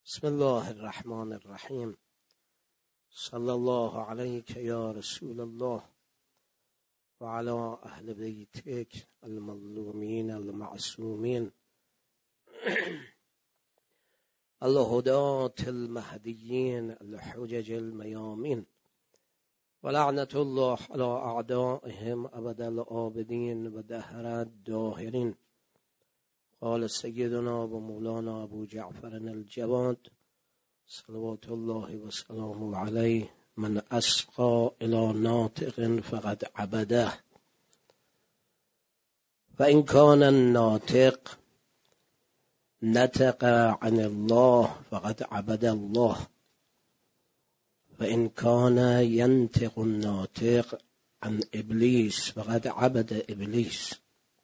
بسم الله الرحمن الرحیم. صلی الله علیک یا رسول الله و علی اهل بیتک المظلومین المعصومین الهداة المهدیین الحجج المیامین و لعنت الله علی اعدائهم ابد الآبدین و دهر الداهرین. قال سیدنا و مولانا ابو جعفر الجواد صلوات الله و سلامه علیه: من اسقى الى ناطق فقد عبده و ان کان الناطق نطق عن الله فقد عبد الله و ان کان ینطق الناطق عن ابلیس فقد عبد ابلیس.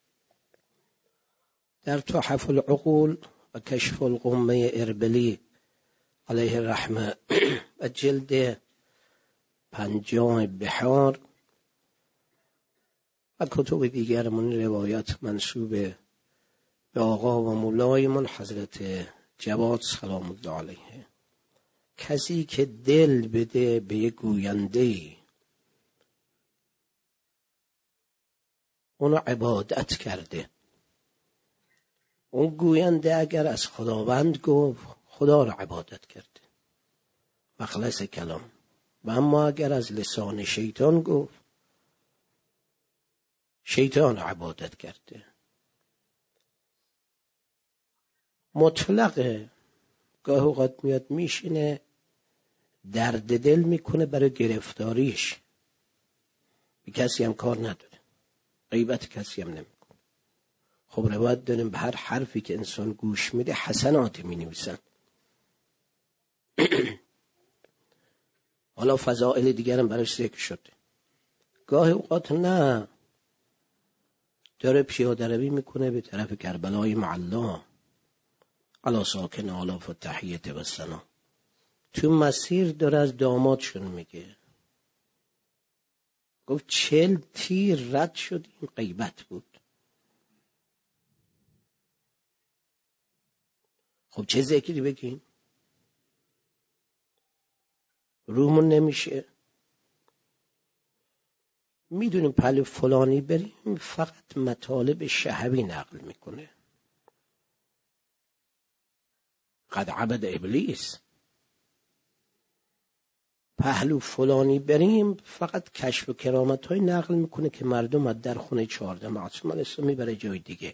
در تحف العقول و کشف الغمه اربلی علیه الرحمه و جلد 50 بحار و کتب دیگرمون روایات منسوب به آقا و مولایمون حضرت جواد سلام الله علیه: کسی که دل بده به یک گوینده‌ای اونو عبادت کرده. اون گوینده اگر از خداوند گفت خدا رو عبادت کرده مخلص کلام، و اما اگر از لسان شیطان گفت شیطان رو عبادت کرده. مطلقه گاه اوقات میاد میشینه درد دل میکنه برای گرفتاریش، به کسی هم کار نداره، غیبت کسی هم نمیکنه. خب روایت داریم به هر حرفی که انسان گوش میده حسنات می نویسن. حالا فضائل دیگر هم براش ذکر شده. گاه اوقات نه، داره پیاده روی میکنه به طرف کربلای معلا علی ساکن آلاف و تحیت و سنا. تو مسیر داره از دامادشون میگه، گفت 40 تیر رد شد، این غیبت بود. خب چه ذکری بگیم؟ رومون نمیشه. میدونیم پهلو فلانی بریم فقط مطالب شهوی نقل میکنه. قد عبد ابلیس. پهلو فلانی بریم فقط کشف و کرامت های نقل میکنه که مردم از در خونه 14 معصوم الاسلام میبره جای دیگه.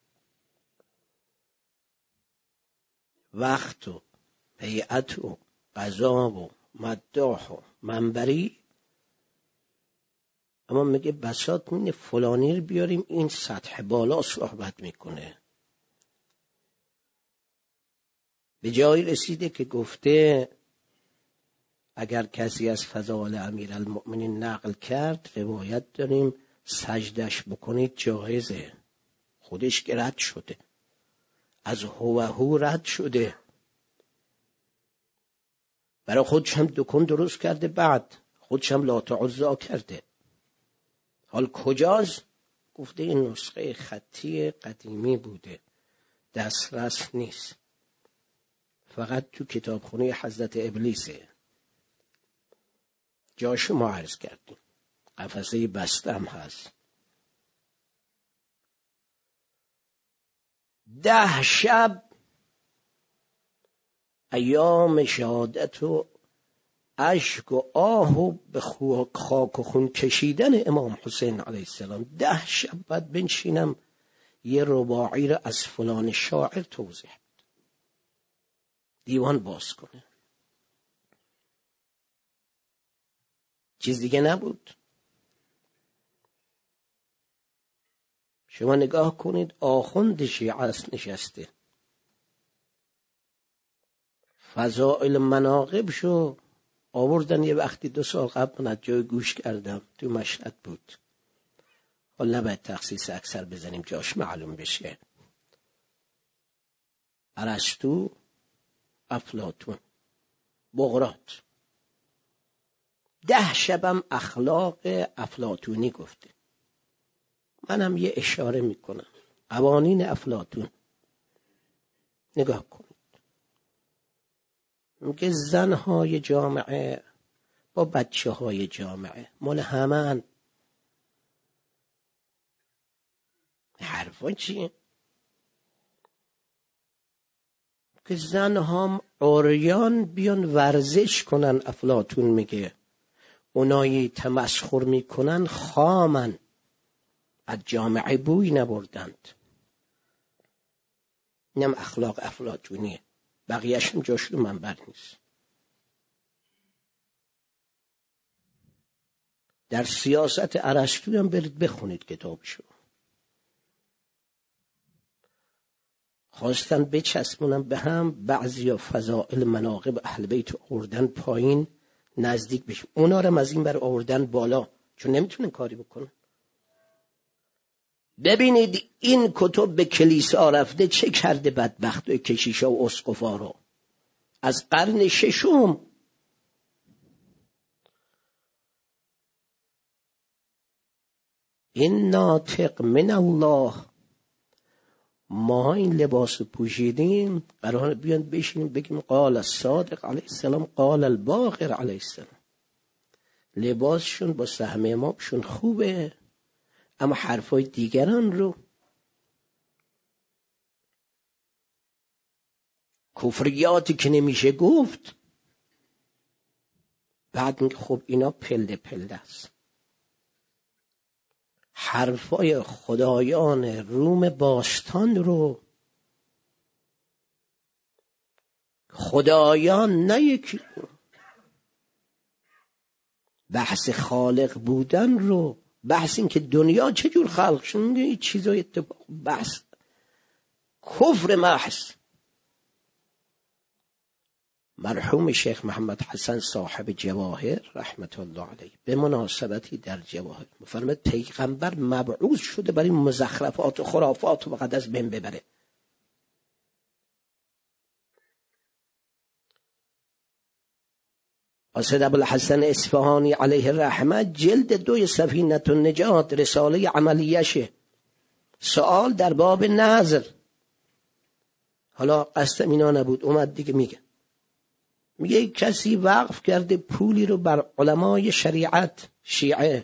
وقت و هیئت و قضا و مداح و منبری، اما میگه بساط اینه فلانی رو بیاریم این سطح بالا صحبت میکنه. به جایی رسیده که گفته اگر کسی از فضائل امیرالمؤمنین نقل کرد روایت داریم سجدش بکنید جایزه. خودش که رد شده، از هو رد شده، برای خودش هم دکان درست کرده، بعد خودش هم لات عزا کرده. حال کجاست؟ گفته این نسخه خطی قدیمی بوده، دسترس نیست، فقط تو کتابخونه حضرت ابلیسه. جاشو ما عرض کردیم، قفسه بسته هم هست. 10 شب ایام شهادت و اشک و آه و به خاک و خون کشیدن امام حسین علیه السلام، 10 شب بعد بنشینم یه رباعی رو از فلان شاعر توضیح بده، دیوان باز کنه. چیز دیگه نبود. شما نگاه کنید، آخوند شیعه است نشسته، فضائل مناقب شو آوردن. یه وقتی 2 سال قبل من از جای گوش کردم، تو مشهد بود. حالا نباید تخصیص اکثر بزنیم جاش معلوم بشه. ارسطو، افلاطون، بقراط، 10 شبم اخلاق افلاطونی گفته. منم یه اشاره میکنم، قوانین افلاطون نگاه کنید. میگه زنهای جامعه با بچه های جامعه مال همن. حرفا چیه؟ که زنها عریان بیان ورزش کنن. افلاطون میگه اونایی تمسخر میکنن خامن، از جامعه بوی نبردند. اینم اخلاق افلاطونیه، بقیه‌اش هم جاش رو منبر نیست. در سیاست ارسطو هم برید بخونید کتابشو. خواستن بچسبونن به هم، بعضیا فضائل مناقب اهل بیت آوردن پایین نزدیک بشه، اونا رو از این بر آوردن بالا، چون نمیتونن کاری بکنن. ببینید این کتب به کلیسا رفته چه کرده بدبخت و کشیشا و اسقفا رو. از قرن ششم این ناطق من الله، ما این لباس پوشیدیم قرار بیان بشینیم بگیم قال الصادق علیه السلام قال الباقر علیه السلام. لباسشون با سهم امامشون خوبه، اما حرفای دیگران رو، کفریاتی که نمیشه گفت، بعد میگه خب اینا پله پله است. حرفای خدایان روم باستان رو، خدایان نه یکی، بحث خالق بودن رو، بحث این که دنیا چجور خلق شد، این چیزای اتفاق، بحث کفر محض. مرحوم شیخ محمد حسن صاحب جواهر رحمت الله علیه به مناسبتی در جواهر می‌فرماید پیغمبر مبعوث شده برای مزخرفات و خرافات و فقط از بین ببره. قاصد ابوالحسن اصفهانی علیه الرحمه جلد 2 سفینة النجات رساله عملیشه، سوال در باب نذر. حالا قصد اینا نبود، اومد دیگه میگه کسی وقف کرده پولی رو بر علمای شریعت شیعه،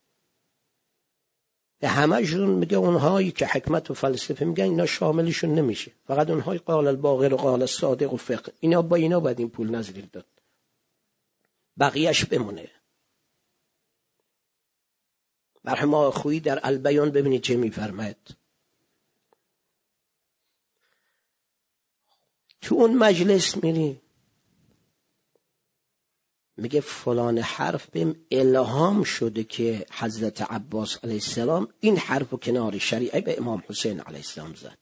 به همه‌شون میگه اونهایی که حکمت و فلسفه میگن اینا شاملشون نمیشه، فقط اونهای قال الباقر و قال الصادق و فقه، اینا با اینا باید این پول نذر داد، بقیهش بمونه. مرحوم آخویی در البیان ببینید چه میفرماید. تو اون مجلس میری میگه فلان حرف بهم الهام شده که حضرت عباس علیه السلام این حرف و کنار شریعه به امام حسین علیه السلام زد.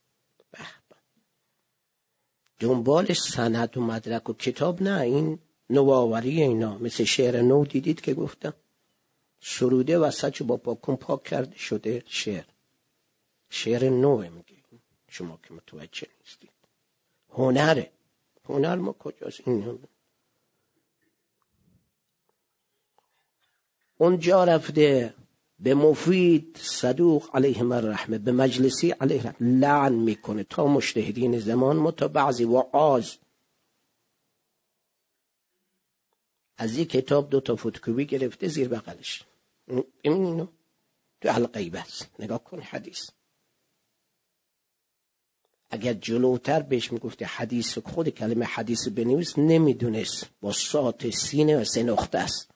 دنبال سند و مدرک و کتاب نه، این نوآوری اینا، مثل شعر نو دیدید که گفتم سروده وسط با پاکون پاک کرده شده شعر نوه. میگه شما که متوجه نیستید، هنره. هنر ما کجاست؟ این اونجا رفته به مفید صدوق علیهم الرحمه، به مجلسی علیه الرحمه لعن میکنه تا مجتهدین زمان ما، تا بعضی وعاظ از یک کتاب 2 فتوکپی گرفته زیر بغلش، اینو تو الغیبه است، نگاه کن حدیث. اگر جلوتر بهش میگفته حدیث، خود کلمه حدیث بنویس، نمیدونست، با سات سینه و 3 نقطه است.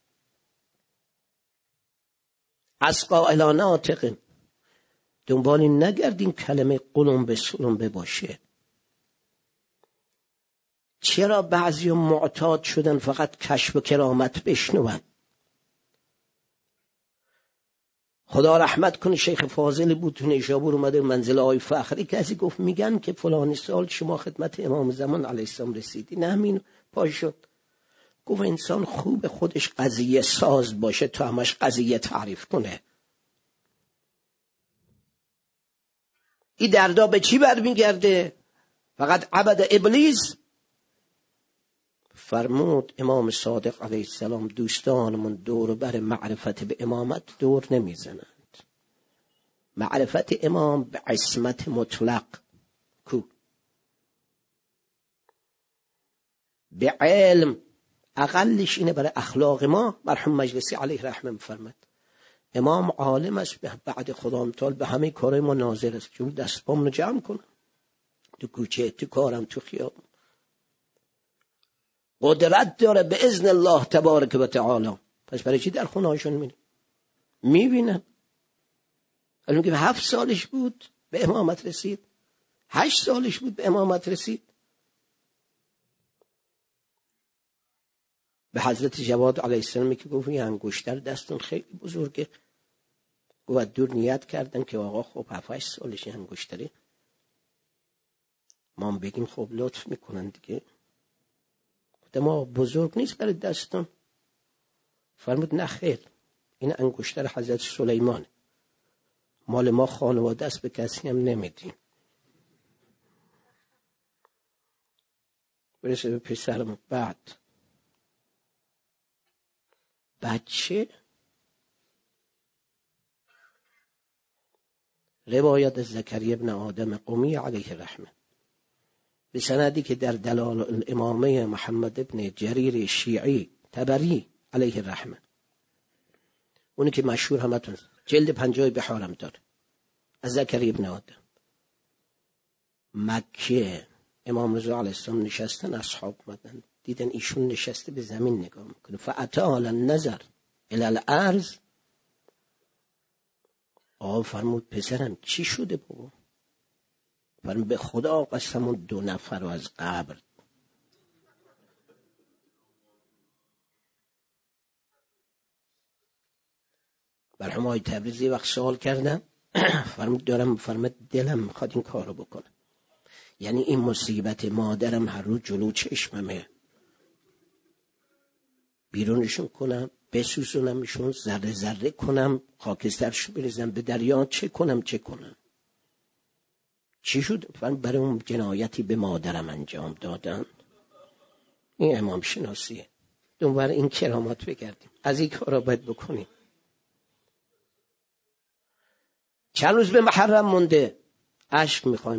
از قائلان ناطق دنبال نگردیم کلمه قلم به سلم باشه. چرا بعضی معتاد شدن فقط کشف و کرامت بشنون؟ خدا رحمت کنه شیخ فاضل بود تو نیشابور اومده منزل آقای فخری، کسی گفت میگن که فلانی سال شما خدمت امام زمان علیه السلام رسیدی، نه همین پاش شد. گفت انسان خوب خودش قضیه ساز باشه تا همش قضیه تعریف کنه. این دردا به چی برمیگرده؟ فقط عبد ابلیس. فرمود امام صادق علیه السلام دوستانمون دور بر معرفت به امامت دور نمیزنند. معرفت امام به عصمت مطلق کو. به علم. اقلش اینه برای اخلاق ما. مرحوم مجلسی علیه رحمه می‌فرماد امام عالم است بعد خدا متعال به همه کارهای ما ناظر است. چون دست پامونو جمع کنم تو کوچه، تو کارم، تو خیابون. قدرت داره به اذن الله تبارک و تعالی. پس برای چی در خونه هاشون میریم؟ میبینم الان که 7 سالش بود به امامت رسید، 8 سالش بود به امامت رسید. به حضرت جواد علیه السلام که گفت این انگشتر دستون خیلی بزرگه، گفت دور نیت کردن که آقا خب 7-8 سالش انگشتری ما بگیم خب لطف میکنن دیگه. گفت ما بزرگ نیست برای دستون. فرمود نه خیر، این انگشتر حضرت سلیمان، مال ما خانواده است، به کسی هم نمیدیم. برسه به پسرم. بعد بچه روایت از زکریا ابن آدم قمی علیه رحمه به سندی که در دلال الامامه محمد ابن جریر شیعی طبری علیه رحمه، اونی که مشهور همتون جلد 50 بحارم داره، از زکریا ابن آدم. مکه امام رضا علیه السلام نشستن، اصحاب اومدن دیدن ایشون نشسته به زمین نگاه میکنه. فاطال النظر الی الارض. آقا فرمود پسرم چی شده بابا؟ فرمود به خدا قسم اون 2 نفر رو از قبر. مرحوم آقای تبریزی وقت سوال کردم فرمود دارم، فرمود دلم میخواد این کارو بکنم. یعنی این مصیبت مادرم هر روز جلو چشممه، بیرونشون کنم، بسوزونمشون، ذره ذره کنم، خاکسترشو بریزم به دریا، چه کنم. چی شد؟ برای اون جنایتی به مادرم انجام دادن. این امام شناسیه. دنبال این کرامات بگردیم، از این کارا باید بکنیم. چند روز به محرم مونده، اشک میخوایم.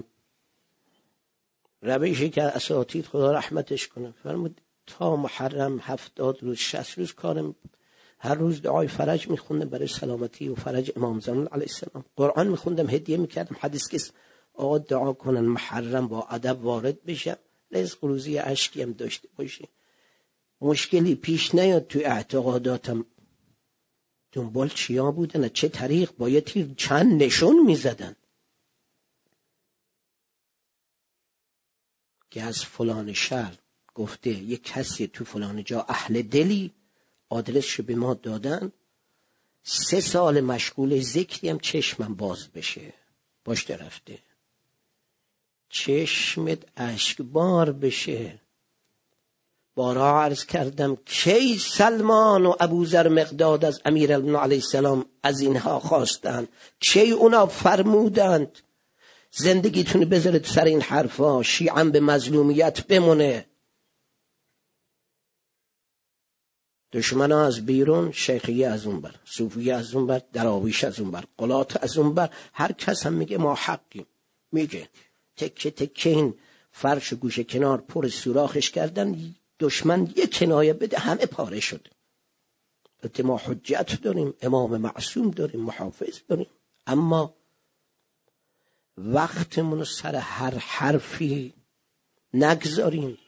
روشی که اساتید خدا رحمتش کنه فرمود تا محرم 70 روز 60 روز کارم، هر روز دعای فرج میخوندم برای سلامتی و فرج امام زمان علیه السلام. قرآن میخوندم، هدیه میکردم. حدیث که آقا دعا کنن محرم با ادب وارد بشه، رزق روزی اشکی هم داشته باشه، مشکلی پیش نیاد توی اعتقاداتم. دنبال چیا بودن؟ چه طریق؟ با یه تیر چند نشون میزدن که از فلان شهر گفته یک کسی تو فلان جا اهل دلی، آدرسشو به ما دادن. 3 سال مشغول ذکری هم چشمم باز بشه. باش رفته چشمت اشکبار بشه. بارها عرض کردم کی سلمان و ابوذر مقداد از امیرالمومنین علیه السلام از اینها خواستند؟ کی اونا فرمودند زندگیتون بذارید سر این حرفا، شیعم به مظلومیت بمونه. دشمنا از بیرون، شیخیه از اون بر، صوفیه از اون بر، دراویش از اون بر، قلات از اون بر، هر کس هم میگه ما حقیم. میگه تکه تکه این فرش و گوشه کنار پر سوراخش کردن، دشمن یک کنایه بده همه پاره شد. البته ما حجت داریم، امام معصوم داریم، محافظ داریم، اما وقتمون سر هر حرفی نگذاریم.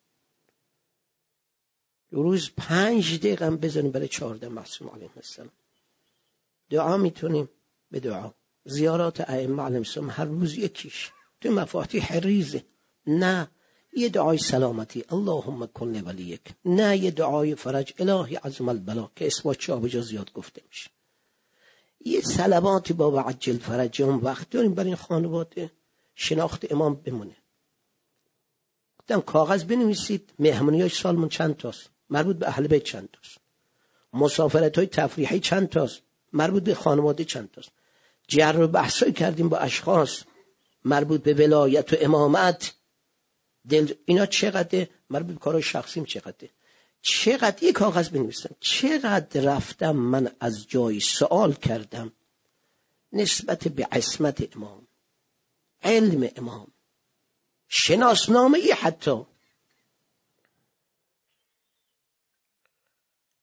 روز 5 دقیقه هم بزنیم برای 14 معصوم علیهم السلام. دعا میتونیم به دعا، زیارات ائمه علیهم السلام هر روز یکیش تو مفاتیح ریزه. نه یه دعای سلامتی اللهم کن ولیک، نه یه دعای فرج الهی عظم البلا که اسمش آبجا زیاد گفته میشه. یه صلواتی با وعجل فرج اون وقت داریم برای این خانواده، شناخت امام بمونه. گفتم کاغذ بنویسید مهمونیای سالمون چند تاست، مربوط به اهل بیت چند تاست، مسافرت‌های تفریحی چند تاست، مربوط به خانواده چند تاست، جر و بحثای کردیم با اشخاص مربوط به ولایت و امامت، اینا چقدر مربوط به کارهای شخصیم، چقدر یک کاغذ بنویسم. چقدر رفتم من از جای سوال کردم نسبت به عصمت امام، علم امام، شناسنامه حتی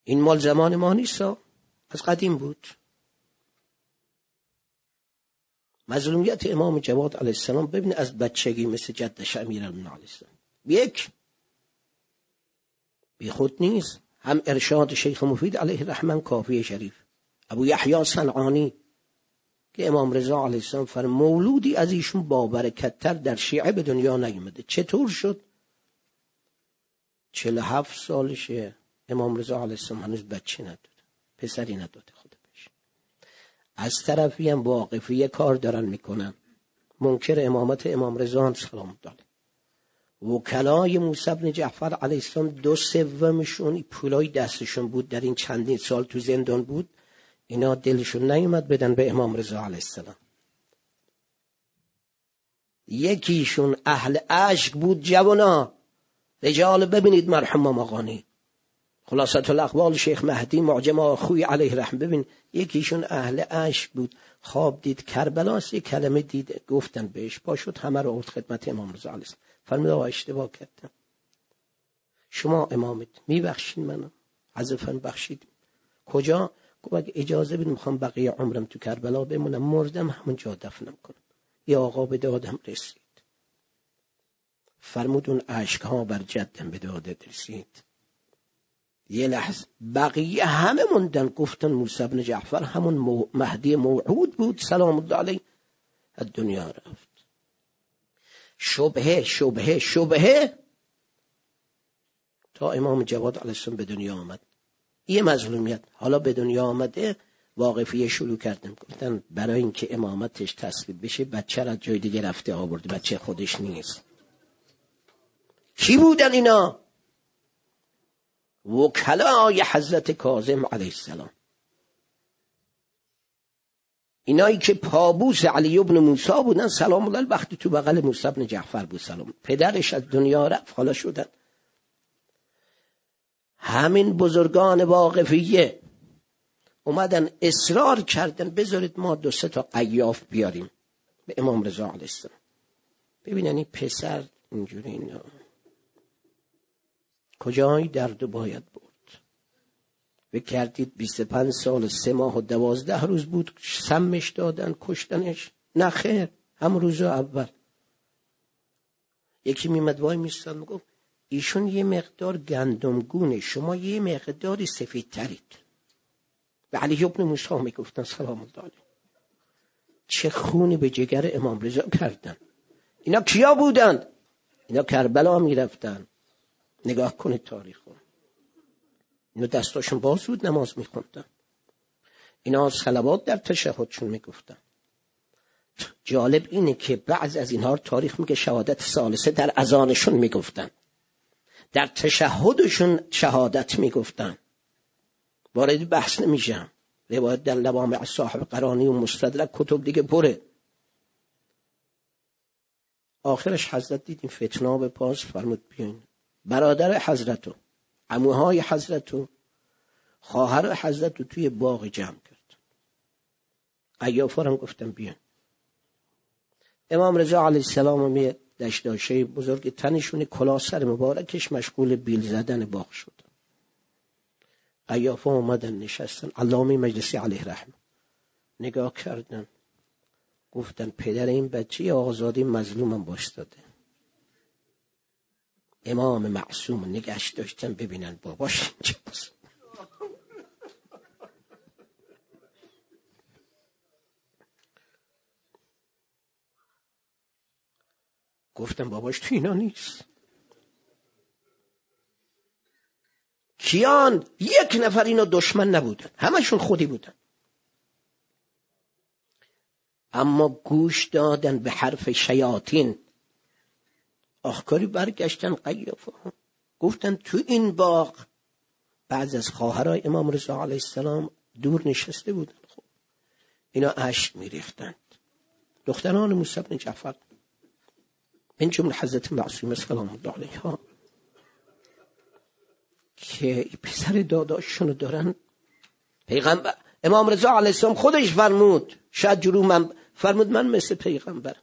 این مال زمان ما نیست، از قدیم بود. مظلومیت امام جواد علیه السلام ببین از بچگی مثل جدش امیرالمومنین علیه السلام یک بی خود نیست. هم ارشاد شیخ مفید علیه الرحمن کافی شریف، ابو یحیی صنعانی که امام رضا علیه السلام فرمود مولودی از ایشون با برکت‌تر در شیعه به دنیا نیامده. چطور شد؟ 47 سالشه، امام رضا علیه السلام هنوز بچه نداده، پسری نداده خدا بهش. از طرفی هم واقفی کار دارن میکنن، منکر امامت امام رضا سلام الله علیه. وکلای موسی بن جعفر علیه السلام 2/3 پولای دستشون بود، در این چندین سال تو زندان بود، اینا دلشون نیومد بدن به امام رضا علیه السلام. یکیشون اهل عشق بود. جوانا رجال ببینید مرحوم مقانی خلاصة الاقوال شیخ مهدی معجم آخوی علیه رحم، ببین یکیشون اهل عشق بود، خواب دید کربلاست، یک کلمه دید، گفتن بهش، پاشد همه رو آورد خدمت امام رضا علیه السلام. فرمود آقا اشتباه کردم، شما امامت میبخشین منو؟ حذفاً بخشید. کجا؟ گفت اگه اجازه بدید میخوام بقیه عمرم تو کربلا بمونم، مردم همونجا دفنم کنم. یا آقا به دادم رسید. فرمود اون عشقها بر جدم به دادت رسید. یه لحظه بقیه همه موندن، گفتن موسی بن جعفر همون مهدی موعود بود سلام الله علیه از دنیا رفت. شبهه شبهه شبهه تا امام جواد علیه السلام به دنیا آمد. یه مظلومیت حالا به دنیا آمده، واقفیه شروع کردن، گفتن برای اینکه امامتش تثبیت بشه بچه را جای دیگه رفته آورده، بچه خودش نیست. کی بودن اینا؟ وکلای حضرت کاظم علیه السلام، اینایی که پابوس علی ابن موسی بودن سلام الله علیه، وقتی تو بغل موسی بن جعفر بود سلام، پدرش از دنیا رفت، حالا شدن همین بزرگان واقفیه اومدن اصرار کردن بذارید ما 2-3 تا قیاف بیاریم به امام رضا علیه السلام. ببینن این پسر اینجوری اینا کجای درد باید بود. بکردید 25 سال 3 ماه و 12 روز بود سمش دادن کشتنش؟ نه خیر، هم روز اول. یکی میمد وای میستاد میگفت ایشون یه مقدار گندمگونه، شما یه مقداری سفید ترید. به علی ابن موسی میگفتن سلام الله علیه. چه خونی به جگر امام رضا کردن. اینا کیا بودن؟ اینا کربلا میرفتن. نگاه کنید تاریخ رو. اینا دستاشون باز بود نماز میخوندن. اینا صلوات در تشهدشون میگفتن. جالب اینه که بعض از اینها تاریخ میگه شهادت ثالثه در اذانشون میگفتن، در تشهدشون شهادت میگفتن. وارد بحث نمیشم، روایت در لوامع صاحب قرانی و مستدرک کتب دیگه پره. آخرش حضرت دیدیم فتنه به پاس، فرمود بیاین برادر حضرتو، عموهای حضرتو، خواهر حضرتو توی باغ جمع کرد. قیافه هم گفتم بیاین. امام رضا علیه السلام می دشداشه بزرگ تنشون کلاه سر مبارکش مشغول بیل زدن باغ شد. قیافه اومدن نشستن، علامه مجلسی علیه رحمه نگاه کردن، گفتن پدر این بچه آزادی مظلومم باشداده. امام معصوم نگاش داشتن ببینن باباش اینجاست. گفتن باباش تو اینا نیست. کیان؟ 1 نفر اینا دشمن نبودن، همشون خودی بودن، اما گوش دادن به حرف شیاطین. آخکاری برگشتن قیافه گفتن تو این باغ بعض از خواهرای امام رضا علیه السلام دور نشسته بودن. خب اینا اشک میریختند، دختران موسی بن جعفر من جمله حضرت معصومه سلام الله علیها که پسر داداشونو دارن. پیغمبر امام رضا علیه السلام خودش فرمود، شاید جلو من فرمود من مثل پیغمبر.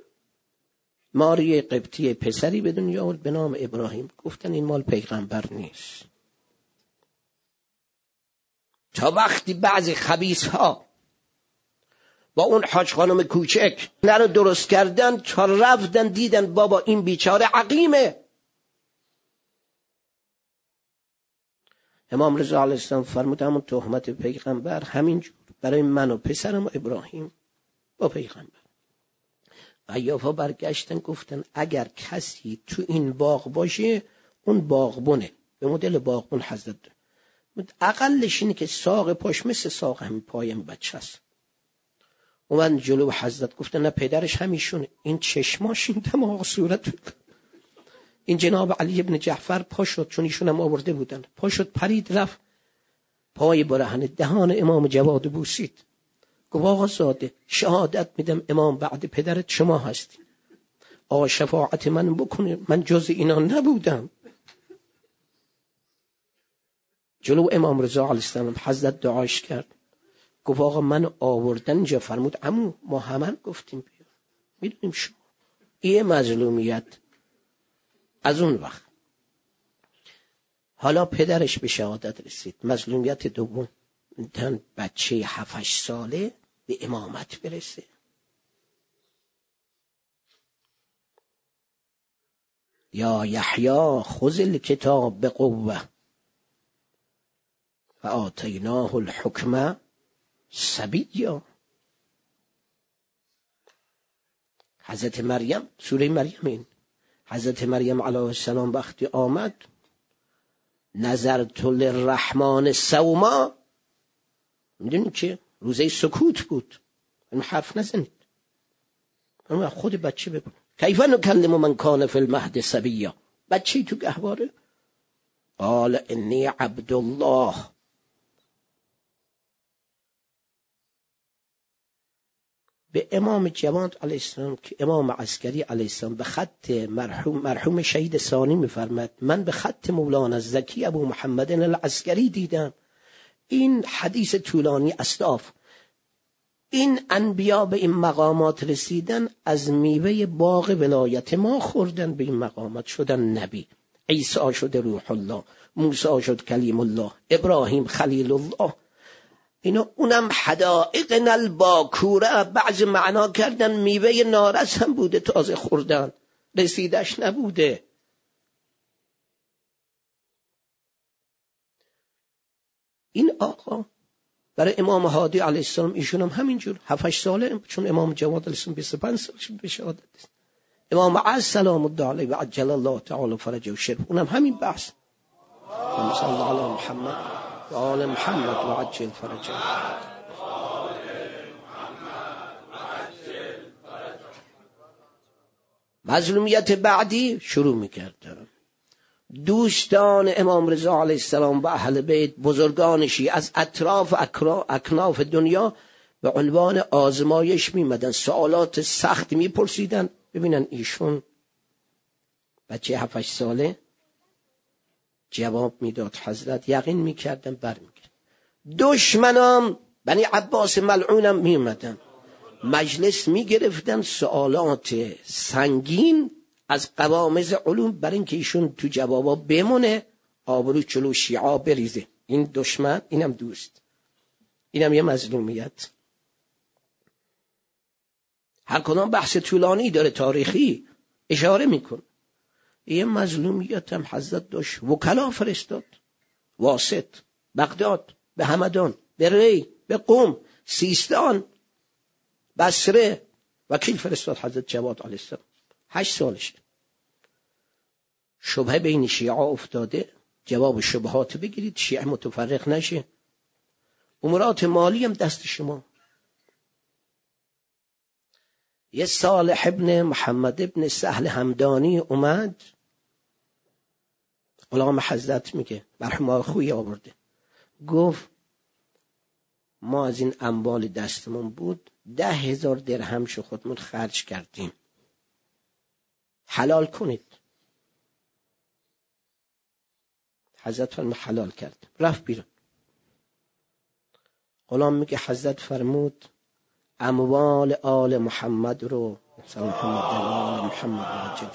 ماری قبطی پسری به دنیا آورد به نام ابراهیم، گفتن این مال پیغمبر نیست. تا وقتی بعضی خبیث ها با اون حاج خانم کوچک نه رو درست کردن، تا رفتن دیدن بابا این بیچاره عقیمه. امام رضا علیه السلام فرمود همون تهمت پیغمبر همینجور برای من و پسرم و ابراهیم با پیغمبر. قیافا برگشتن گفتن اگر کسی تو این باغ باشه اون باغبونه، به مدل باغبون حضرت اقلش اینه که ساق پاش مثل ساق همین پایم بچه است. اومدن جلو حضرت گفتن نه پدرش همیشونه، این چشماش این دماغ صورت. این جناب علی ابن جعفر پا شد، چون ایشون هم آورده بودن، پا شد پرید رفت پای برهنه دهان امام جواد بوسید. گفت آقا زاده شهادت میدم امام بعد پدرت شما هستی، آقا شفاعت من بکنه، من جز اینا نبودم. جلو امام رضا علیه السلام حضرت دعاش کرد، گفت آقا من آوردن اینجا. فرمود عمو ما همه گفتیم بیا، میدونیم شما این مظلومیت از اون وقت. حالا پدرش به شهادت رسید. مظلومیت دوم، تن بچه 7-8 ساله به امامت برسه. یا یحیی خذ الکتاب بقوه و آتیناه الحکم صبیا. حضرت مریم، سوره مریم، این حضرت مریم علیه السلام وقتی آمد نظرت للرحمن صوما، میدونید که روزه سکوت بود، این حرف نزنید، خود بچه بگو کیف نکلم من کان فی المهد صبیا. بچه تو گهواره قال انی عبد الله. به امام جواد علیه السلام که امام عسکری علیه السلام به خط مرحوم شهید ثانی میفرماد من به خط مولانا زکی ابو محمد العسکری دیدم. این حدیث طولانی اسلاف، این انبیا به این مقامات رسیدن از میوه باغ ولایت ما خوردن، به این مقامات شدن نبی. عیسی شد روح الله، موسی شد کلیم الله، ابراهیم خلیل الله. اینا اونم حدائق الباکوره، بعض معنا کردن میوه نارس هم بوده تازه خوردن، رسیدش نبوده. این آقا برای امام هادی علیه السلام ایشون هم همینجور 7-8 ساله، چون امام جواد علیه السلام 25 سالش به شهادت است. امام عز سلام الله علیه و عجل الله تعالی فرجه و شرف، اونم همین بحث. صلی الله علی محمد و آل محمد و عجل فرجه. مظلومیت بعدی شروع میکردن دوستان امام رضا علیه السلام و اهل بیت، بزرگان شیعه از اطراف اکناف دنیا به عنوان آزمایش میمدن، سوالات سخت میپرسیدن. ببینن ایشون بچه 7-8 ساله جواب میداد، حضرت یقین میکردن برمیگرد. دشمنام بنی عباس ملعونم میمدن مجلس میگرفتن سوالات سنگین از قوامض علوم، برای اینکه ایشون تو جوابا بمونه، آبرو چلو شیعا بریزه. این دشمن، اینم دوست، اینم یه مظلومیت. هر کدام بحث طولانی داره، تاریخی اشاره میکن. یه مظلومیت هم حضرت داشت، وکلا فرستاد، واسط، بغداد، به همدان، به ری، به قم، سیستان، بصره، وکیل فرستاد حضرت جواد علیه السلام. 8 سالش. شبهه بین شیعه افتاده، جواب شبهات بگیرید، شیعه متفرق نشه. امورات مالی هم دست شما. یه صالح ابن محمد ابن سهل همدانی اومد، غلام حضرت میگه مرحوم خویی آورده، گفت ما از این اموال دستمون بود 10,000 درهم شو خودمون خرج کردیم، حلال کنید. حضرت فرمود حلال کرد، رفت بیرون. غلام میگه حضرت فرمود اموال آل محمد رو صلی الله علیه محمد و عجل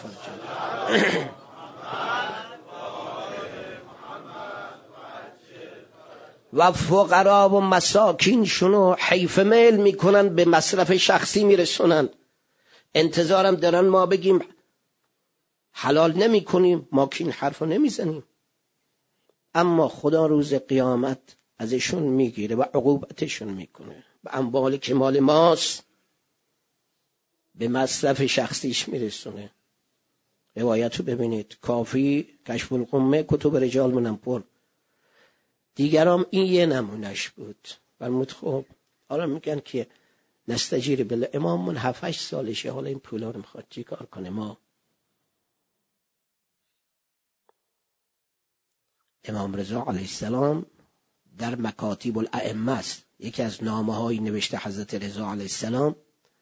فرجه و فقرا و مساکینشونو حیف میل میکنن، به مصرف شخصی میرسونن. انتظارم دارن ما بگیم حلال نمی کنیم، ما که این حرفو نمیزنیم. اما خدا روز قیامت ازشون میگیره و عقوبتشون میکنه. به اموالی که مال ماست به مصرف شخصیش میرسونه. روایتو ببینید، کافی، کشف القمه، کتب رجال منم پر. دیگرام این یه نمونش بود. فرمود خب حالا میگن که نستجیر بالله، امامون 7-8 سالشه، حالا این پولا رو میخواد چی کار کنه؟ ما امام رضا علیه السلام در مکاتیب الائمه است، یکی از نامه‌های نوشته حضرت رضا علیه السلام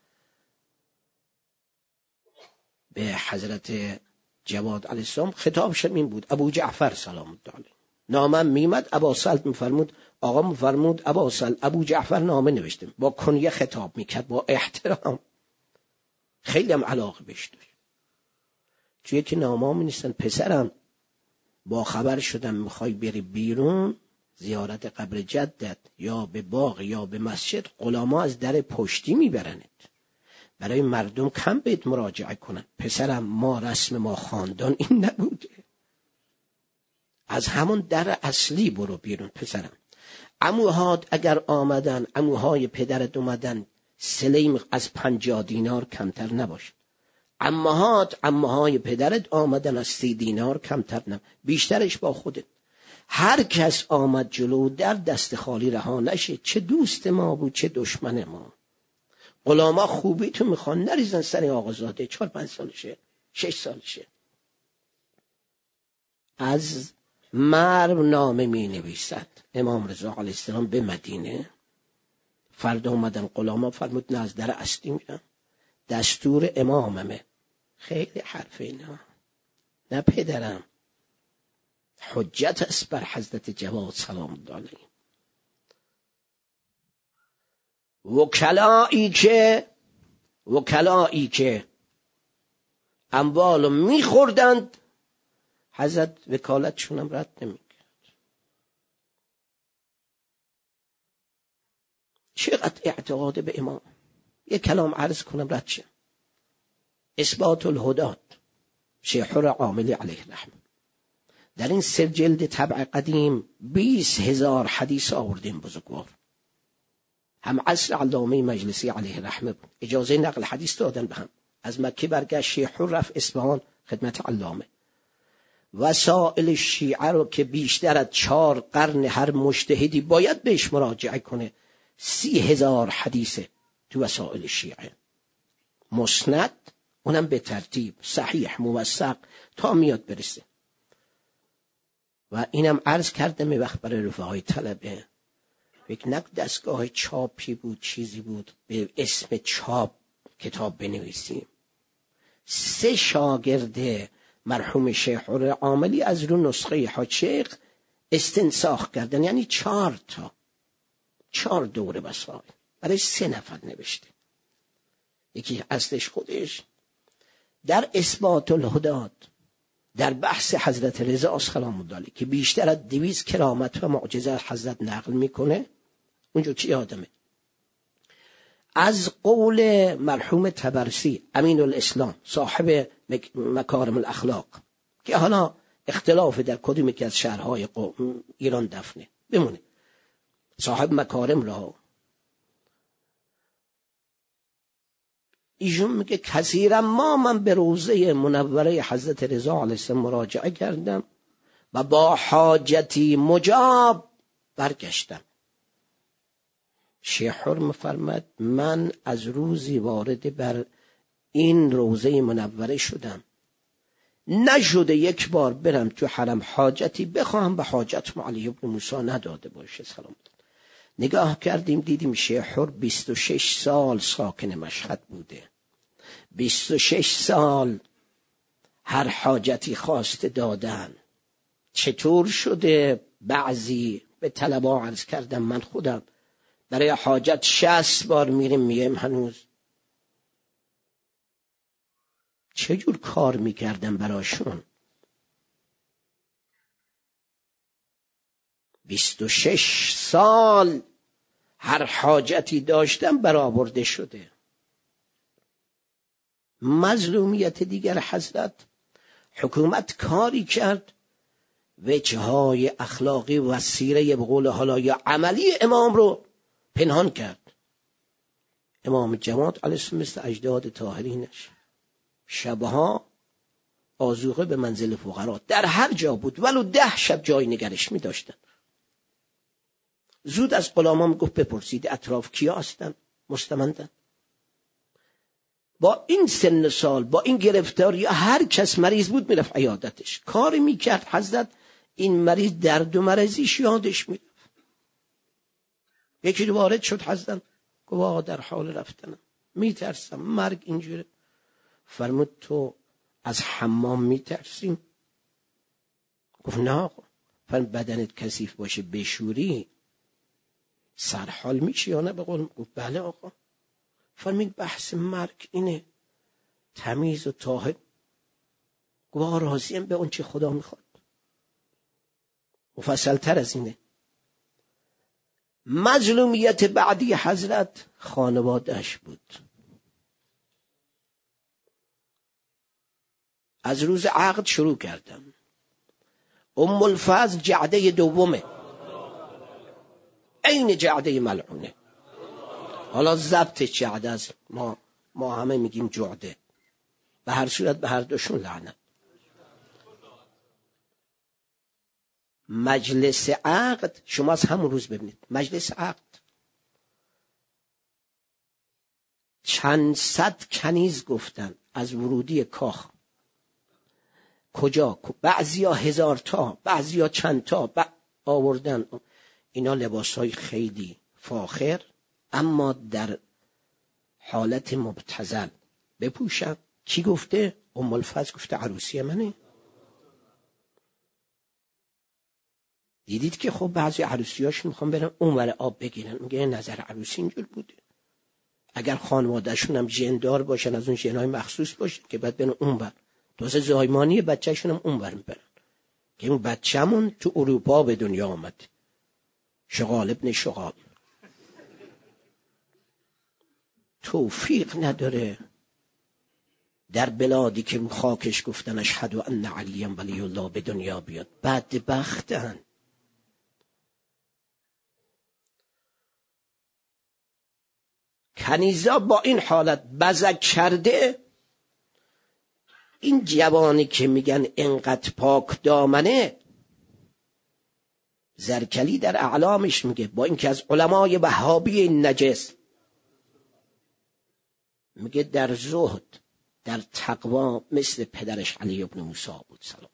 به حضرت جواد علیه السلام، خطابش این بود: ابو جعفر سلام الله علیه. نامه میمد، ابا سلط میفرمود، آقا میفرمود ابا سلط، ابو جعفر نامه نوشته، با کنیه خطاب میکرد، با احترام، خیلی هم علاقه بهش داشت. توی که نامه می نیستن: پسرم با خبر شدم میخوای بری بیرون زیارت قبر جدت، یا به باغ یا به مسجد، غلاما از در پشتی میبرنت، برای مردم کم بهت مراجعه کنن. پسرم ما رسم ما خاندان این نبوده، از همون در اصلی برو بیرون پسرم. عموهات اگر آمدن، عموهای پدرت اومدن، سلیم از 50 دینار کمتر نباشه. عموهای پدرت آمدن، از 30 دینار کمتر نباشه، بیشترش با خودت. هر کس آمد جلو در دست خالی رها نشه، چه دوست ما بود چه دشمن ما. غلاما خوبی تو میخوان، نریزن سر آقازاده 4-5 سالشه 6 سالشه. از مرو نامه می نویسد امام رضا علیه السلام به مدینه. فردا اومدن غلاما، فرمود نه از در اصلی میرم، دستور اماممه. خیلی حرفه اینا، نه پدرم، حجت است بر حضرت جواد سلام الله علیه. وکلایی که اموالو میخوردند، حضرت وکالتشونم رد نمیکرد. چقدر اعتقاد به امام. یک کلام عرض کنم رد شم. اثبات الهدات شیخ حر عاملی علیه رحمه، در این 3 جلد طبع قدیم 20,000 حدیث آوردیم بزرگوار. هم عصر علامه مجلسی علیه رحمه بود، اجازه نقل حدیث دادن به هم. از مکه برگشت شیخ حر رفت اصفهان خدمت علامه. وسائل شیعه رو که بیشتر از 4 قرن هر مجتهدی باید بهش مراجعه کنه، 30,000 حدیثه تو وسائل شیعه، مسند، اونم به ترتیب صحیح موثق تا میاد برسه. و اینم عرض کردم وقت برای رفقای طلبه، فکر نکنید دستگاه چاپی بود چیزی بود به اسم چاپ کتاب بنویسیم. 3 شاگرد مرحوم شیخ حر عاملی از رو نسخه حاج شیخ استنساخ کردن، یعنی 4 دوره وسائل برای 3 نفر نوشته. یکی اصلش خودش در اثبات الهدات، در بحث حضرت رضا سلام الله علیه که بیشتر از 200 کرامت و معجزه حضرت نقل میکنه. اونجا چی آدمه؟ از قول مرحوم طبرسی امین الاسلام صاحب مکارم الاخلاق، که حالا اختلاف در کدومی که از شهرهای ایران دفنه بمونه، صاحب مکارم را، ایشون میگه کثیرا من به روضه منوره حضرت رضا علیه السلام مراجعه کردم و با حاجتی مجاب برگشتم. شیخ حر می‌فرماید من از روزی وارد بر این روضه منوره شدم، نشده یک بار برم تو حرم حاجتی بخواهم به حاجت علی ابن موسی نداده باشه سلام. نگاه کردیم دیدیم شیخ حر 26 سال ساکن مشهد بوده، 26 سال هر حاجتی خواسته دادن. چطور شده؟ بعضی به طلبا عرض کردم من خودم برای حاجت 60 بار میریم هنوز. چجور کار میکردم براشون؟ 26 سال هر حاجتی داشتم برآورده شده. مظلومیت دیگر حضرت، حکومت کاری کرد وجه‌های اخلاقی و سیره به قول حالا یا عملی امام رو پنهان کرد. امام جواد علیه السلام مثل اجداد طاهرینش شبها آذوقه به منزل فقرا در هر جا بود، ولو 10 شب جای نگرش می داشتن. زود از غلامام گفت بپرسید اطراف کیا هستن مستمندن. با این سن سال، با این گرفتاری، هر کس مریض بود میرفت عیادتش، کاری میکرد حضرت این مریض درد و مرضیش یادش میرفت. یکی رو وارد شد حضرت، گفت آقا در حال رفتنم، میترسم مرگ اینجوره. فرمود تو از حمام میترسیم؟ گفت نه آقا. فرمود بدنت کثیف باشه بشوری سرحال میشی یا نه؟ بقول گفت بله آقا. فرمود بحث مرگ اینه، تمیز و طاهر. گفت آقا راضیم به اون چه خدا میخواد. مفصل تر از اینه. مظلومیت بعدی حضرت خانوادهش بود. از روز عقد شروع کردم. ام الفضل جعده دومه، عین جعده ملعونه. حالا ضبط جعده است، ما همه میگیم جعده. به هر صورت به هر دوشون لعنت. مجلس عقد شما از همون روز ببینید، مجلس عقد چند صد کنیز گفتن از ورودی کاخ. کجا؟ بعضیا 1000 تا، بعضیا چند تا آوردن. اینا لباسهای خیلی فاخر، اما در حالت مبتذل بپوشن. کی گفته؟ ام الفضل گفته عروسی منه. دیدید که خب بعضی عروسیاشون میخوان برن اونور آب بگیرن، میگه نظر عروسی اینجور بوده. اگر خانواده‌شون هم جندار باشن، از اون جنای مخصوص باشن که بعد برن اونور، تازه زایمانی بچه‌شون هم اونور میبرن که اون بچه‌مون تو اروپا به دنیا آمد، شغال ابن شغال. توفیق نداره در بلادی که خاکش گفتن اشهد ان علی ولی الله به دنیا بیاد. بدبختن. کنیزا با این حالت بزک کرده. این جوانی که میگن انقدر پاک دامنه، زرکلی در اعلامش میگه با اینکه از علمای وهابی نجس، میگه در زهد در تقوا مثل پدرش علی ابن موسی بود سلام.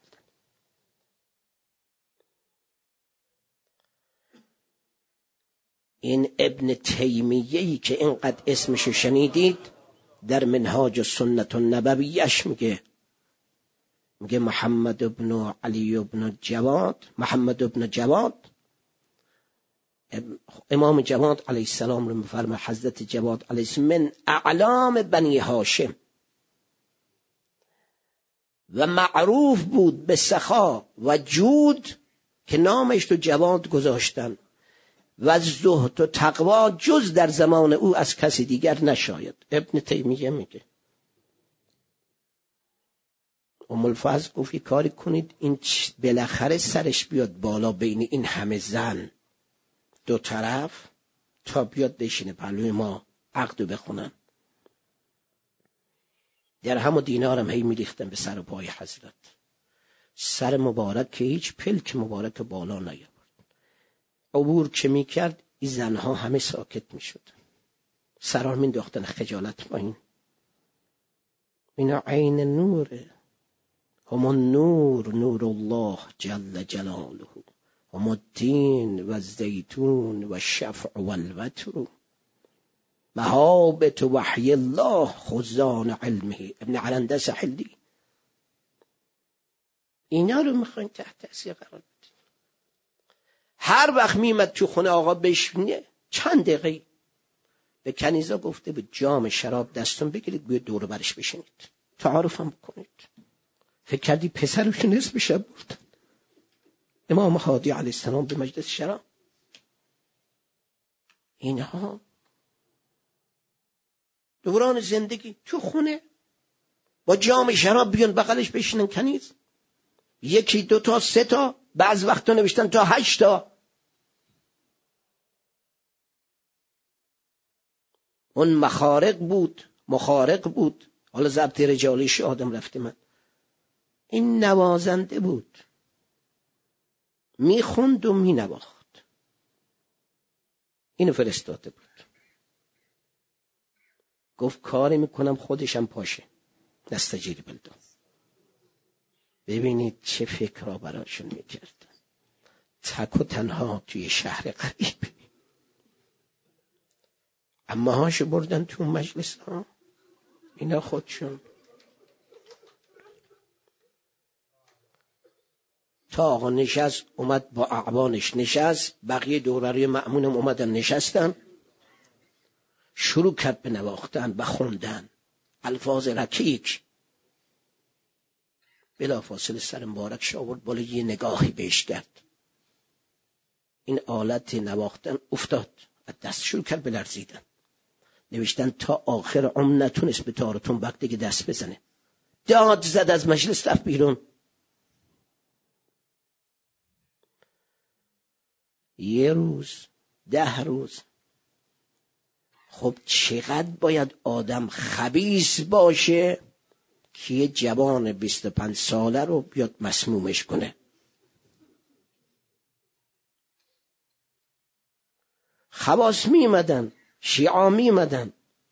این ابن تیمیه‌ای که اینقدر اسمشو شنیدید در منهاج سنت النبویش میگه محمد ابن علی ابن جواد، محمد ابن جواد، امام جواد علیه السلام رو میفرمه حضرت جواد علیه السلام من اعلام بنی هاشم و معروف بود به سخا و جود که نامش تو جواد گذاشتن و زهد و تقوا جز در زمان او از کسی دیگر نشاید. ابن تیمیه میگه. ام الفضل گفت کاری کنید این بالاخره سرش بیاد بالا بین این همه زن دو طرف تا بیاد بشینه پلوی ما عقدو بخونن. در همو دینارم هی میریختن به سر و پای حضرت. سر مبارک که هیچ پلک مبارک بالا نیاورد. عبور که میکرد این زنها همه ساکت میشدن، سرار مینداختن خجالت پایین. اینا عین نوره، هم النور نور الله جل جلاله، هم التین و الزیتون و الشفع و الوتر، مهابت وحی الله خزان علمه. ابن علنده سحلی. اینا رو میخواین تحت تاثیر قرار بدین. هر وقت میمد تو خونه آقا بشینه چند دقیقه به کنیزا گفته به جام شراب دستون بگیرید بیاید دور برش بشینید تعارف هم بکنید. فکر کردی پسرشون اسم شب بردن؟ امام هادی علیه السلام به مجلس شراب. اینها دوران زندگی تو خونه با جام شراب بیان بغلش بشینن کنیز، یکی 2 تا 3 تا، بعض وقتا نوشتن تا 8 تا. اون مخارق بود. حالا ضبط رجالیش آدم رفته من. این نوازنده بود، میخوند و مینواخت. اینو فرستاده بود. گفت کاری میکنم خودشم پاشه، نستجیری بلدم. ببینید چه فکرها براشون میکردن. تک و تنها توی شهر غریب. اما هاشو بردن تو مجلس ها، اینا خودشون. تا آقا نشست، اومد با اعوانش نشست، بقیه دوروری مأمونم اومدن نشستن، شروع کرد به نواختن و خوندن الفاظ رکیک. بلافاصله سر مبارکش آورد بالا، یه نگاهی بهش کرد. این آلت نواختن افتاد از دست، شروع کرد به لرزیدن. نوشتن تا آخر عمر نتونست به تارتون بک دیگه دست بزنه. داد زد، از مجلس رفت بیرون. یه روز، 10 روز. خب چقدر باید آدم خبیث باشه که یه جوان 25 ساله رو بیاد مسمومش کنه. خواص میمدن، شیعا میمدن،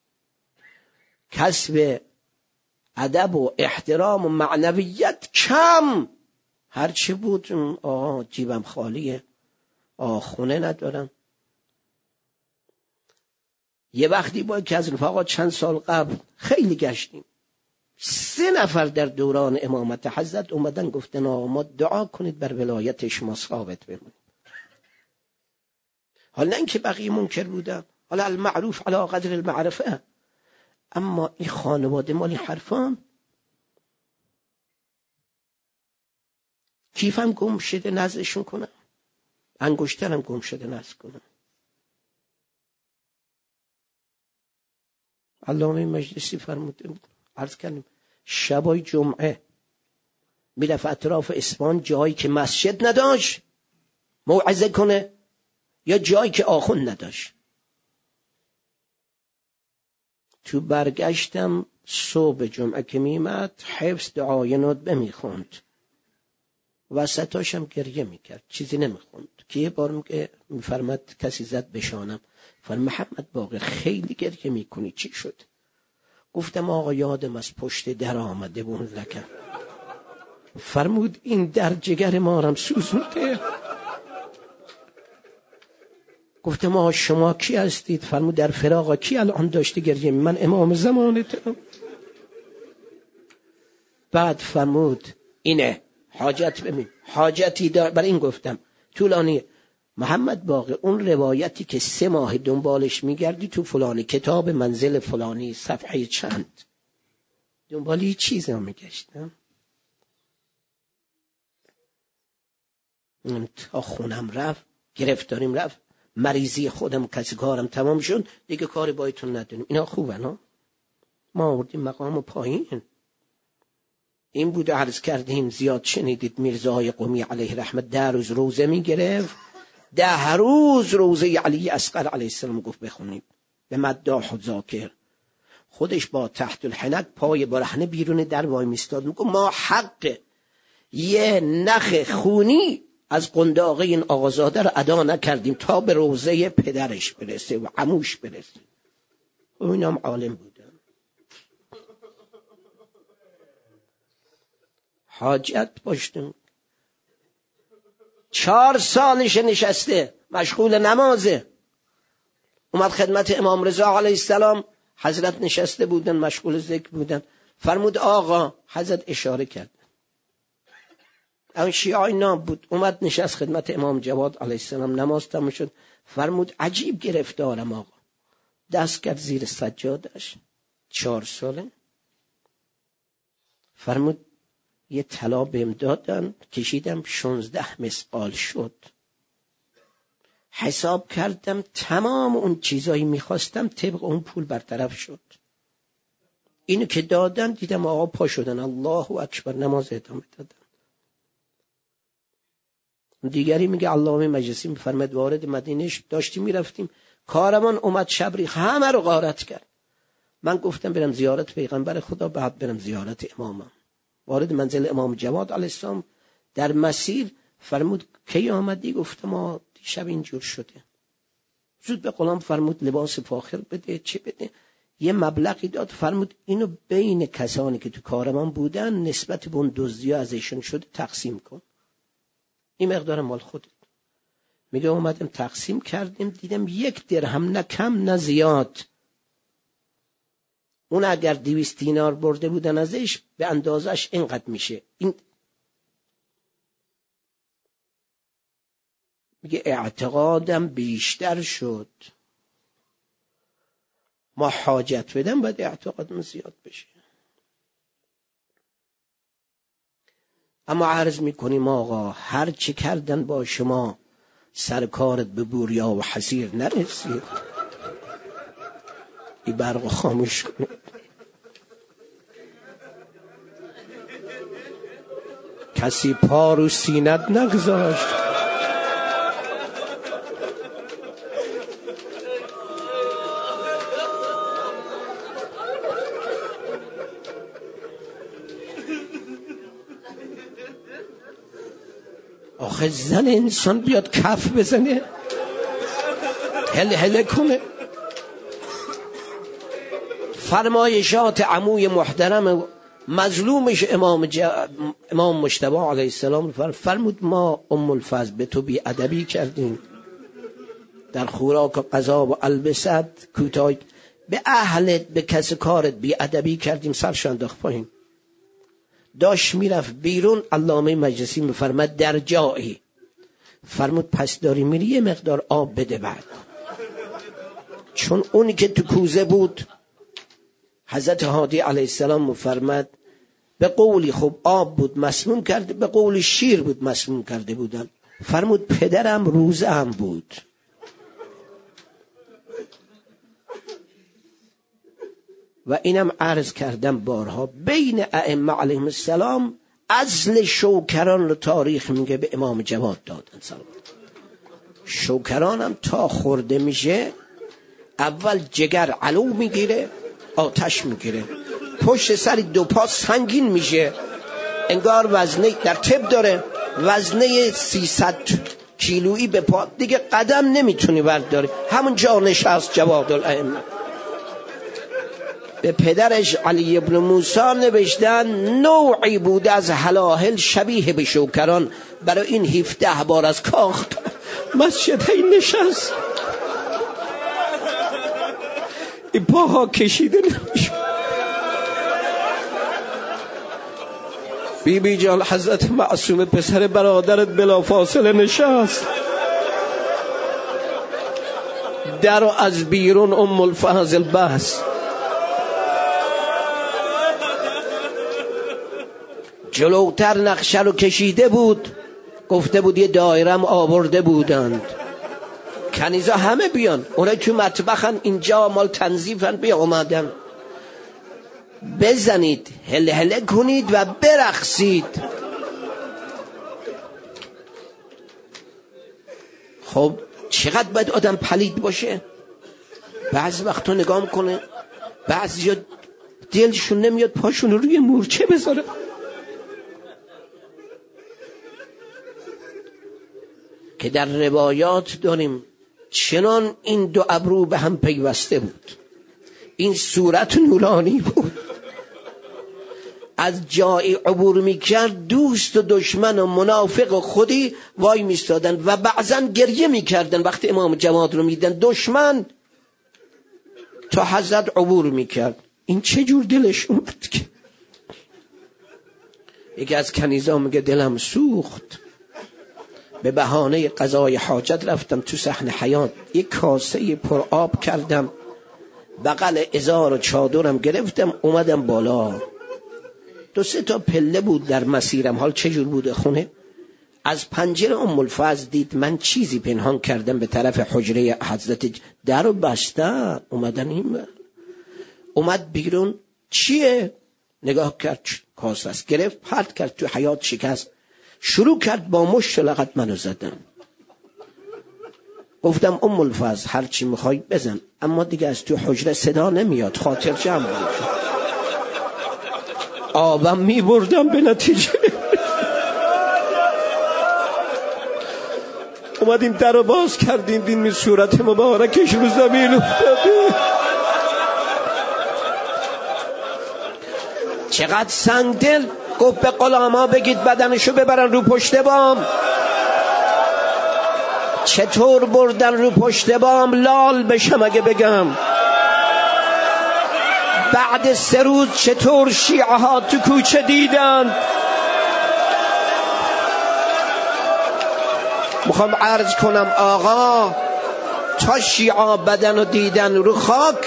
کسب ادب و احترام و معنویت کم. هرچی بود جیبم خالیه، خونه ندارم. یه وقتی با که از رفاقا چند سال قبل خیلی گشتیم، 3 نفر در دوران امامت حضرت اومدن گفتن ما دعا کنید بر ولایت شما ثابت بمونید. حالا نه اینکه بقیه منکر بودن، حالا المعروف علی قدر المعرفه، اما این خانواده مالی حرفان. کیفم گم شده نزدشون کنم، انگشترم گم شده نزد کنم. علامه مجلسی فرموده بود، عرض کردیم شبای جمعه میرفت اطراف اصفهان، جایی که مسجد نداشت موعظه کنه یا جایی که آخوند نداشت. تو برگشتم صبح جمعه که میمد حفظ دعای ندبه میخوند، وسطاشم گریه میکرد، چیزی نمیخوند. که یه بار میفرمد کسی زد بشانم، فرمود محمد باقر خیلی گریه میکنی، چی شد؟ گفتم آقا یادم از پشت در آمده بون لکن. فرمود این در جگر ما رم سوزونده. گفتم آقا شما کی هستید؟ فرمود در فراق کی الان داشته گریه؟ من امام زمانتم. بعد فرمود اینه حاجت ببین، حاجتی دار. برای این گفتم طولانی. محمد باقر اون روایتی که 3 ماه دنبالش میگردی تو فلانی کتاب منزل فلانی صفحه چند، دنبالی چیزی هم میگشتم. تا خونم رفت، گرفتاریم رفت، مریضی خودم کسی کارم تمام شد، دیگه کاری بایتون نداریم. اینا خوبه نه؟ ما آوردیم مقام پایین. این بود عرض کردیم، زیاد شنیدید میرزای قمی علیه رحمت 10 روز روزه میگرفت، 10 روز روزه علی اصغر علیه السلام گفت بخونید به مداح و ذاکر. خودش با تحت الحنک پای برهنه بیرون در وای میستاد، میگه ما حق یه نخ خونی از قنداقه این آقازاده رو ادا نکردیم تا به روزه پدرش برسه و عموش برسه. و اینم عالم بودن. حاجت باشتم 4 سالش نشسته مشغول نمازه. اومد خدمت امام رضا علیه السلام، حضرت نشسته بودن مشغول ذکر بودن. فرمود آقا، حضرت اشاره کرد، اون شیعه نام بود، اومد نشست خدمت امام جواد علیه السلام، نماز تمام شد. فرمود عجیب گرفتارم آقا. دست کرد زیر سجادش، 4 ساله. فرمود یه طلا بهم دادن، کشیدم 16 مسقال شد. حساب کردم تمام اون چیزایی میخواستم طبق اون پول برطرف شد. اینو که دادن دیدم آقا پا شدن، الله اکبر، نماز ادامه دادن. دیگری میگه علامه مجلسی میفرماد وارد مدینه داشتیم میرفتیم، کاروان اومد شبری همه رو غارت کرد. من گفتم برم زیارت پیغمبر خدا، بعد برم زیارت امامم. وارد منزل امام جواد علیه السلام در مسیر فرمود کی آمدی؟ گفتم ما دیشب اینجور شده. زود به غلام فرمود لباس فاخر بده، چه بده، یه مبلغی داد، فرمود اینو بین کسانی که تو کاروان بودن نسبت به اون دزدی‌ها ازشون شده تقسیم کن، این مقدار مال خودت. میگه اومدم تقسیم کردیم، دیدم 1 درهم نه کم نه زیاد. اون اگر 200 دینار برده بودن ازش به اندازش اینقدر میشه. این میگه اعتقادم بیشتر شد، ما حاجت بدم باید اعتقادم زیاد بشه. اما عرض میکنیم آقا هر چه کردن با شما سرکارت به بوریا و حسیر نرسید. این برق خاموش کنه. کسی پا رو سینت نگذاشت. آخه زن انسان بیاد کف بزنه، هل کنه. فرمایشات عموی محترم مظلومش امام مجتبی علیه السلام فرمود ما ام الفضل به تو بی ادبی کردیم در خوراک و غذا و البست، کوتاه به اهلت به کس کارت بی ادبی کردیم، سرش انداخت پایین. داشت میرفت بیرون، علامه مجلسی میفرماد در جایی فرمود پس داری میری یه مقدار آب بده بعد. چون اونی که تو کوزه بود حضرت هادی علیه السلام میفرماد به قولی خب آب بود مسموم کرده، به قولی شیر بود مسموم کرده بودن. فرمود پدرم روزه هم بود. و اینم عرض کردم بارها، بین ائمه علیهم السلام عزل شوکران رو تاریخ میگه به امام جواد دادن. شوکران هم تا خورده میشه اول جگر علو میگیره، آتش میگیره، پشت سر 2 پا سنگین میشه، انگار وزنه در طب داره، وزنه 300 کیلویی به پا دیگه قدم نمیتونی برداری، همون جا نشست جواد الائمه. به پدرش علی ابن موسی نوشتن نوعی بود از هلاهل شبیه به شوکران، برای این 17 بار از کاخ مسجد این نشست، این پاها کشیده نمیشه. بی بی جان حضرت معصومه پسر برادرت بلا فاصله نشست، در و از بیرون ام الفضل بس، جلوتر نقشه رو کشیده بود، گفته بود یه دایرم آورده بودند کنیزا همه بیان، اونایی تو مطبخن اینجا مال تنظیفن، بیا اومدن بزنید هله هله کنید و برقصید. خب چقدر باید آدم پلید باشه؟ بعضی وقتا نگاه میکنه بعضی دلشون نمیاد پاشون روی مورچه بذاره. که در روایات داریم چنان این 2 ابرو به هم پیوسته بود، این صورت نورانی بود، از جایی عبور میکرد دوست و دشمن و منافق و خودی وای میستادن و بعضا گریه میکردن وقتی امام جواد رو میدن. دشمن تا حضرت عبور میکرد، این چه جور دلش اومد که یکی از کنیزا میگه دلم سوخت، به بهانه قضای حاجت رفتم تو صحن حیات، یک کاسه پر آب کردم، بغل ازار و چادرم گرفتم، اومدم بالا 2-3 تا پله بود در مسیرم. حال چجور بوده خونه؟ از پنجره الفضل دید من چیزی پنهان کردم به طرف حجره حضرت. در رو بستن اومدن این بر. اومد بیرون. چیه؟ نگاه کرد کاسه است، گرفت پرت کرد تو حیاط، شکست، شروع کرد با مشت لغت منو زدن. گفتم الفضل هر چی میخوای بزن، اما دیگه از تو حجره صدا نمیاد، خاطر جمع کنید. آبم میبردم به نتیجه. اومدیم در رو باز کردیم، دیدیم صورت مبارکش رو زمین افتاده. چقدر سنگ دل. گفت به غلاما بگید بدنشو ببرن رو پشت بام. چطور بردن رو پشت بام؟ لال بشم اگه بگم. بعد 3 روز چطور شیعه ها تو کوچه دیدن. میخوام عرض کنم آقا، تا شیعه بدن رو دیدن رو خاک،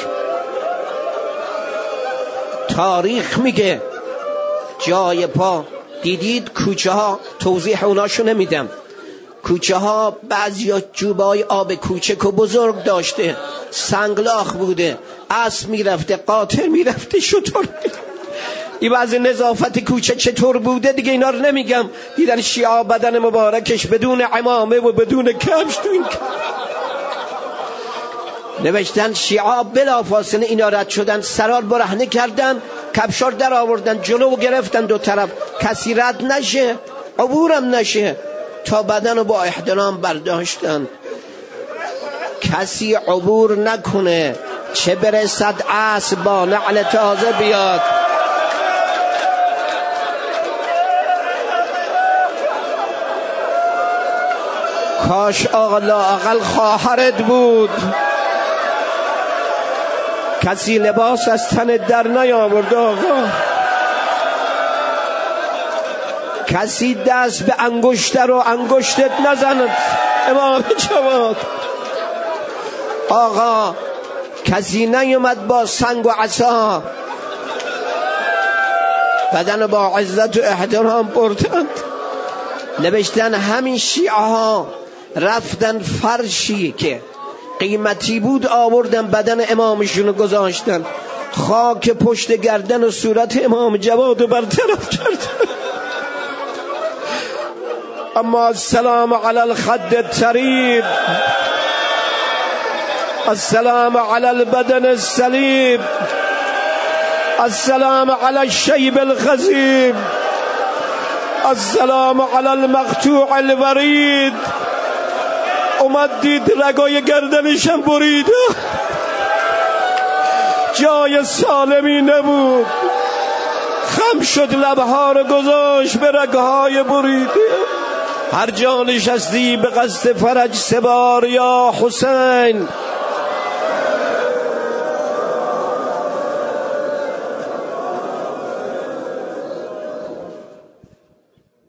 تاریخ میگه جای پا دیدید. کوچه ها توضیح اوناشو نمیدم، کوچه ها بعضی جوبای آب کوچک و بزرگ داشته، سنگلاخ بوده، اسب میرفته، قاطر میرفته، شطور این بعضی نظافت کوچه چطور بوده دیگه اینا رو نمیگم. دیدن شیعه بدن مبارکش بدون عمامه و بدون کفش تو این نوشتن شیعه بلا فاصله اینا رد شدن، سرار برهنه کردن، کفشار در آوردن جلو و گرفتن دو طرف، کسی رد نشه، عبورم نشه، تا بدن رو با احترام برداشتن، کسی عبور نکنه، چه برسد اسب با نعل تازه بیاد. کاش آقا لااقل خواهرت بود، کسی لباس از تن در نیاورد آقا، کسی دست به انگشتر و انگشتت نزند امام جواد آقا، کسی نیومد با سنگ و عصا، بدن با عزت و احترام بردند. نوشتن همین شیعه ها رفتن فرشی که قیمتی بود آوردن بدن امامشون گذاشتن، خاک پشت گردن و صورت امام جواد برطرف کردن. اما السلام علی الخد الطریب، السلام علی البدن السلیم، السلام علی الشیب الخزیم، السلام علی المقطوع الورید. اومد دید رگای گردنشم بریده، جای سالمی نبود، خم شد لبها رو گذاشت به رگهای بریده. هر جا نشستی به قصد فرج سبار یا حسین،